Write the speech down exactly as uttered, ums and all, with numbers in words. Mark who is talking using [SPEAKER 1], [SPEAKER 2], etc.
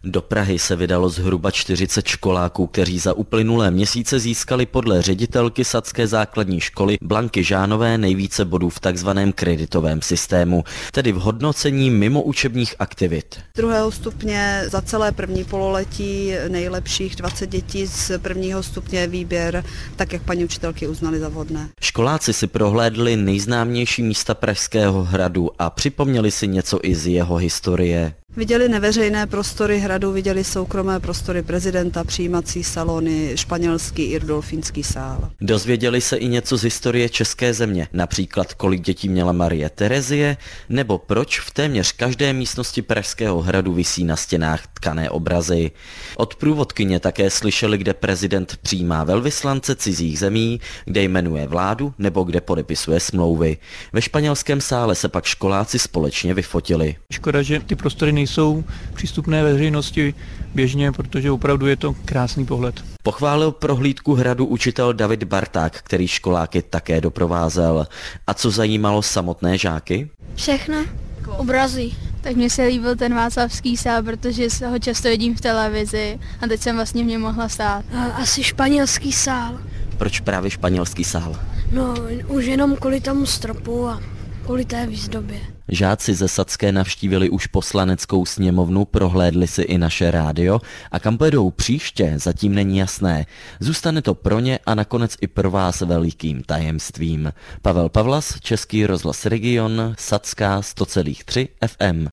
[SPEAKER 1] Do Prahy se vydalo zhruba čtyřicet školáků, kteří za uplynulé měsíce získali podle ředitelky Sadské základní školy Blanky Žánové nejvíce bodů v takzvaném kreditovém systému, tedy v hodnocení mimoučebních aktivit.
[SPEAKER 2] Druhého stupně za celé první pololetí nejlepších dvacet dětí z prvního stupně výběr, tak jak paní učitelky uznali za vhodné.
[SPEAKER 1] Školáci si prohlédli nejznámější místa Pražského hradu a připomněli si něco i z jeho historie.
[SPEAKER 2] Viděli neveřejné prostory hradu, viděli soukromé prostory prezidenta, přijímací salony, španělský i rudolfínský sál.
[SPEAKER 1] Dozvěděli se i něco z historie české země, například kolik dětí měla Marie Terezie, nebo proč v téměř každé místnosti Pražského hradu visí na stěnách tkané obrazy. Od průvodkyně také slyšeli, kde prezident přijímá velvyslance cizích zemí, kde jmenuje vládu nebo kde podepisuje smlouvy. Ve španělském sále se pak školáci společně vyfotili.
[SPEAKER 3] Škoda, že ty prostory nejsou přístupné veřejnosti běžně, protože opravdu je to krásný pohled.
[SPEAKER 1] Pochválil prohlídku hradu učitel David Barták, který školáky také doprovázel. A co zajímalo samotné žáky?
[SPEAKER 4] Všechno. Obrazy. Tak mně se líbil ten Václavský sál, protože se ho často vidím v televizi a teď jsem vlastně v něm mohla stát.
[SPEAKER 5] Asi španělský sál.
[SPEAKER 1] Proč právě španělský sál?
[SPEAKER 5] No, už jenom kvůli tomu stropu a kvůli té výzdobě.
[SPEAKER 1] Žáci ze Sadské navštívili už poslaneckou sněmovnu, prohlédli si i naše rádio a kam pojedou příště, zatím není jasné. Zůstane to pro ně a nakonec i pro vás velikým tajemstvím. Pavel Pavlas, Český rozhlas Region, Sadská sto celá tři F M.